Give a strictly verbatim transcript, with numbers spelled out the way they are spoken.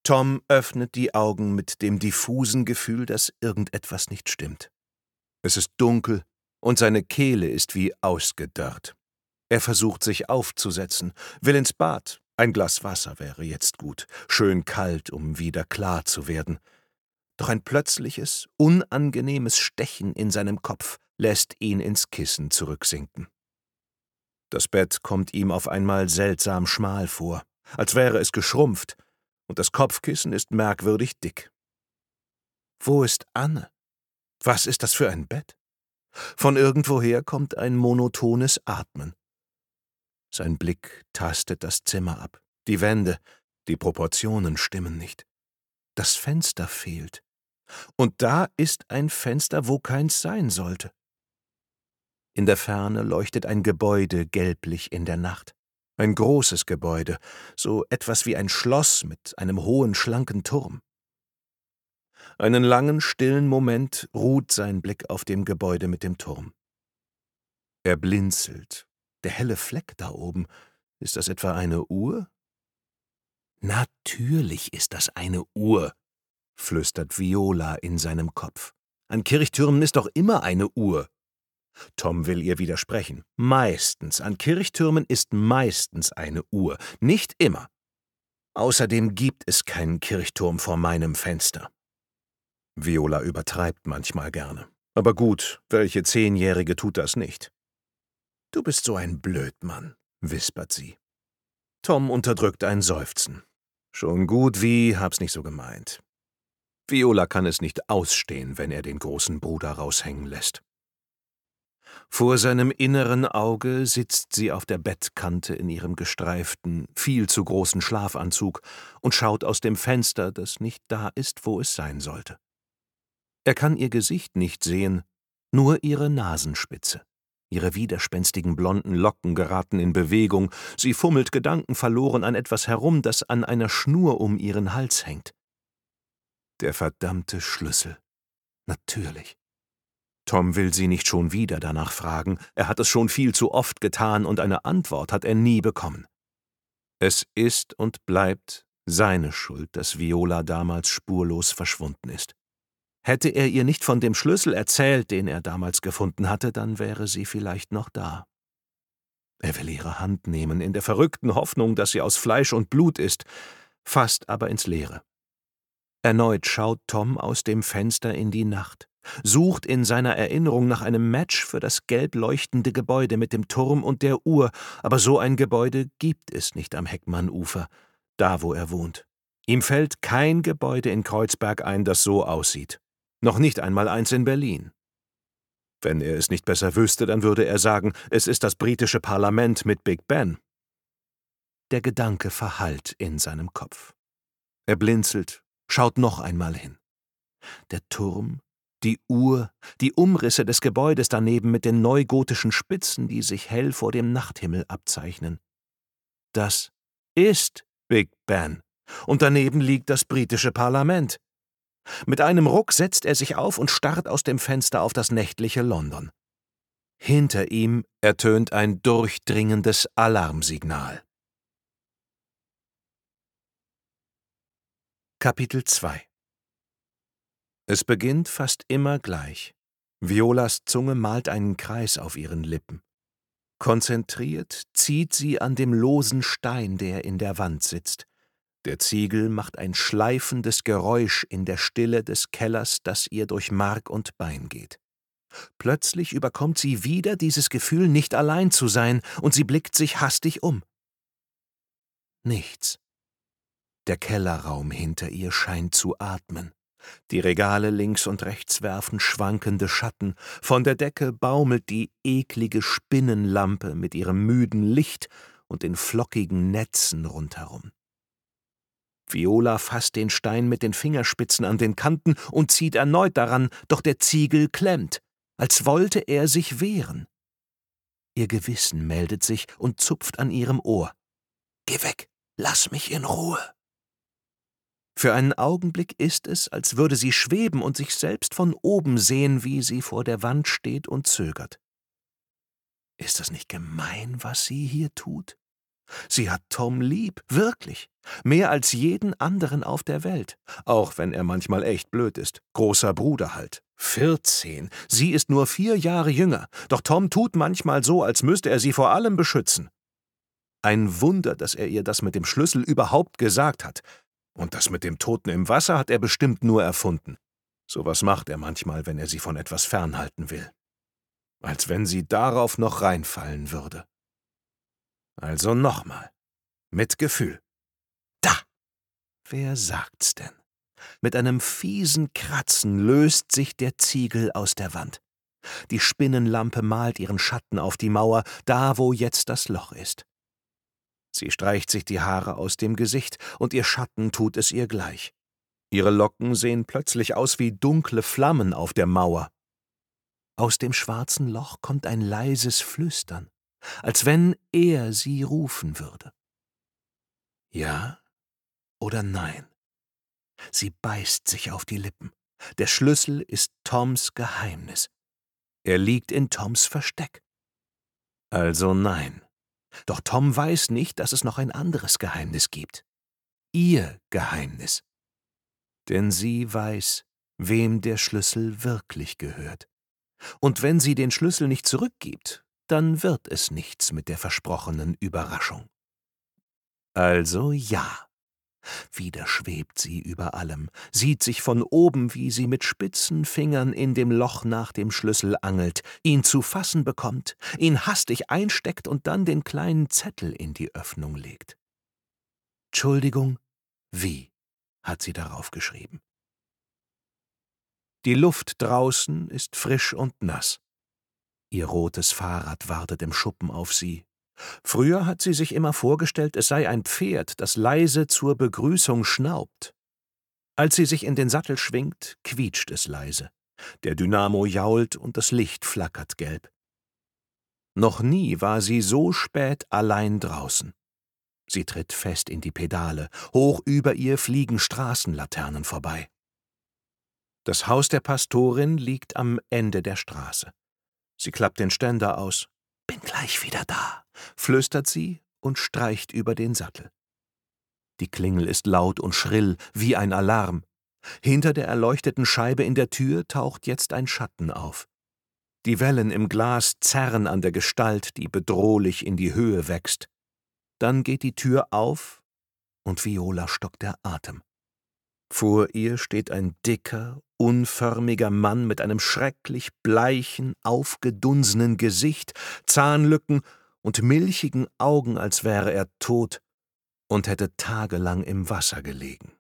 Tom öffnet die Augen mit dem diffusen Gefühl, dass irgendetwas nicht stimmt. Es ist dunkel und seine Kehle ist wie ausgedörrt. Er versucht sich aufzusetzen, will ins Bad. Ein Glas Wasser wäre jetzt gut, schön kalt, um wieder klar zu werden. Doch ein plötzliches, unangenehmes Stechen in seinem Kopf lässt ihn ins Kissen zurücksinken. Das Bett kommt ihm auf einmal seltsam schmal vor, als wäre es geschrumpft, und das Kopfkissen ist merkwürdig dick. Wo ist Anne? Was ist das für ein Bett? Von irgendwoher kommt ein monotones Atmen. Sein Blick tastet das Zimmer ab, die Wände, die Proportionen stimmen nicht. Das Fenster fehlt. Und da ist ein Fenster, wo keins sein sollte. In der Ferne leuchtet ein Gebäude gelblich in der Nacht. Ein großes Gebäude, so etwas wie ein Schloss mit einem hohen, schlanken Turm. Einen langen, stillen Moment ruht sein Blick auf dem Gebäude mit dem Turm. Er blinzelt. Der helle Fleck da oben, ist das etwa eine Uhr? Natürlich ist das eine Uhr, flüstert Viola in seinem Kopf. An Kirchtürmen ist doch immer eine Uhr. Tom will ihr widersprechen. Meistens, an Kirchtürmen ist meistens eine Uhr, nicht immer. Außerdem gibt es keinen Kirchturm vor meinem Fenster. Viola übertreibt manchmal gerne. Aber gut, welche Zehnjährige tut das nicht? »Du bist so ein Blödmann«, wispert sie. Tom unterdrückt ein Seufzen. »Schon gut wie, hab's nicht so gemeint.« Viola kann es nicht ausstehen, wenn er den großen Bruder raushängen lässt. Vor seinem inneren Auge sitzt sie auf der Bettkante in ihrem gestreiften, viel zu großen Schlafanzug und schaut aus dem Fenster, das nicht da ist, wo es sein sollte. Er kann ihr Gesicht nicht sehen, nur ihre Nasenspitze. Ihre widerspenstigen blonden Locken geraten in Bewegung, sie fummelt gedankenverloren an etwas herum, das an einer Schnur um ihren Hals hängt. Der verdammte Schlüssel. Natürlich. Tom will sie nicht schon wieder danach fragen, er hat es schon viel zu oft getan und eine Antwort hat er nie bekommen. Es ist und bleibt seine Schuld, dass Viola damals spurlos verschwunden ist. Hätte er ihr nicht von dem Schlüssel erzählt, den er damals gefunden hatte, dann wäre sie vielleicht noch da. Er will ihre Hand nehmen, in der verrückten Hoffnung, dass sie aus Fleisch und Blut ist, fasst aber ins Leere. Erneut schaut Tom aus dem Fenster in die Nacht, sucht in seiner Erinnerung nach einem Match für das gelb leuchtende Gebäude mit dem Turm und der Uhr, aber so ein Gebäude gibt es nicht am Heckmann-Ufer, da wo er wohnt. Ihm fällt kein Gebäude in Kreuzberg ein, das so aussieht. Noch nicht einmal eins in Berlin. Wenn er es nicht besser wüsste, dann würde er sagen, es ist das britische Parlament mit Big Ben. Der Gedanke verhallt in seinem Kopf. Er blinzelt, schaut noch einmal hin. Der Turm, die Uhr, die Umrisse des Gebäudes daneben mit den neugotischen Spitzen, die sich hell vor dem Nachthimmel abzeichnen. Das ist Big Ben. Und daneben liegt das britische Parlament. Mit einem Ruck setzt er sich auf und starrt aus dem Fenster auf das nächtliche London. Hinter ihm ertönt ein durchdringendes Alarmsignal. Kapitel zwei. Es beginnt fast immer gleich. Violas Zunge malt einen Kreis auf ihren Lippen. Konzentriert zieht sie an dem losen Stein, der in der Wand sitzt. Der Ziegel macht ein schleifendes Geräusch in der Stille des Kellers, das ihr durch Mark und Bein geht. Plötzlich überkommt sie wieder dieses Gefühl, nicht allein zu sein, und sie blickt sich hastig um. Nichts. Der Kellerraum hinter ihr scheint zu atmen. Die Regale links und rechts werfen schwankende Schatten, von der Decke baumelt die eklige Spinnenlampe mit ihrem müden Licht und den flockigen Netzen rundherum. Viola fasst den Stein mit den Fingerspitzen an den Kanten und zieht erneut daran, doch der Ziegel klemmt, als wollte er sich wehren. Ihr Gewissen meldet sich und zupft an ihrem Ohr. »Geh weg, lass mich in Ruhe!« Für einen Augenblick ist es, als würde sie schweben und sich selbst von oben sehen, wie sie vor der Wand steht und zögert. Ist das nicht gemein, was sie hier tut? Sie hat Tom lieb, wirklich. Mehr als jeden anderen auf der Welt. Auch wenn er manchmal echt blöd ist. Großer Bruder halt. vierzehn. Sie ist nur vier Jahre jünger. Doch Tom tut manchmal so, als müsste er sie vor allem beschützen. Ein Wunder, dass er ihr das mit dem Schlüssel überhaupt gesagt hat. Und das mit dem Toten im Wasser hat er bestimmt nur erfunden. Sowas macht er manchmal, wenn er sie von etwas fernhalten will. Als wenn sie darauf noch reinfallen würde. Also nochmal. Mit Gefühl. Da! Wer sagt's denn? Mit einem fiesen Kratzen löst sich der Ziegel aus der Wand. Die Spinnenlampe malt ihren Schatten auf die Mauer, da wo jetzt das Loch ist. Sie streicht sich die Haare aus dem Gesicht, und ihr Schatten tut es ihr gleich. Ihre Locken sehen plötzlich aus wie dunkle Flammen auf der Mauer. Aus dem schwarzen Loch kommt ein leises Flüstern, als wenn er sie rufen würde. Ja oder nein? Sie beißt sich auf die Lippen. Der Schlüssel ist Toms Geheimnis. Er liegt in Toms Versteck. Also nein. Doch Tom weiß nicht, dass es noch ein anderes Geheimnis gibt. Ihr Geheimnis. Denn sie weiß, wem der Schlüssel wirklich gehört. Und wenn sie den Schlüssel nicht zurückgibt, dann wird es nichts mit der versprochenen Überraschung. Also ja. Wieder schwebt sie über allem, sieht sich von oben, wie sie mit spitzen Fingern in dem Loch nach dem Schlüssel angelt, ihn zu fassen bekommt, ihn hastig einsteckt und dann den kleinen Zettel in die Öffnung legt. Entschuldigung, wie, hat sie darauf geschrieben. Die Luft draußen ist frisch und nass. Ihr rotes Fahrrad wartet im Schuppen auf sie. Früher hat sie sich immer vorgestellt, es sei ein Pferd, das leise zur Begrüßung schnaubt. Als sie sich in den Sattel schwingt, quietscht es leise. Der Dynamo jault und das Licht flackert gelb. Noch nie war sie so spät allein draußen. Sie tritt fest in die Pedale, hoch über ihr fliegen Straßenlaternen vorbei. Das Haus der Pastorin liegt am Ende der Straße. Sie klappt den Ständer aus. »Bin gleich wieder da«, flüstert sie und streicht über den Sattel. Die Klingel ist laut und schrill, wie ein Alarm. Hinter der erleuchteten Scheibe in der Tür taucht jetzt ein Schatten auf. Die Wellen im Glas zerren an der Gestalt, die bedrohlich in die Höhe wächst. Dann geht die Tür auf und Viola stockt der Atem. Vor ihr steht ein dicker, unförmiger Mann mit einem schrecklich bleichen, aufgedunsenen Gesicht, Zahnlücken und milchigen Augen, als wäre er tot und hätte tagelang im Wasser gelegen.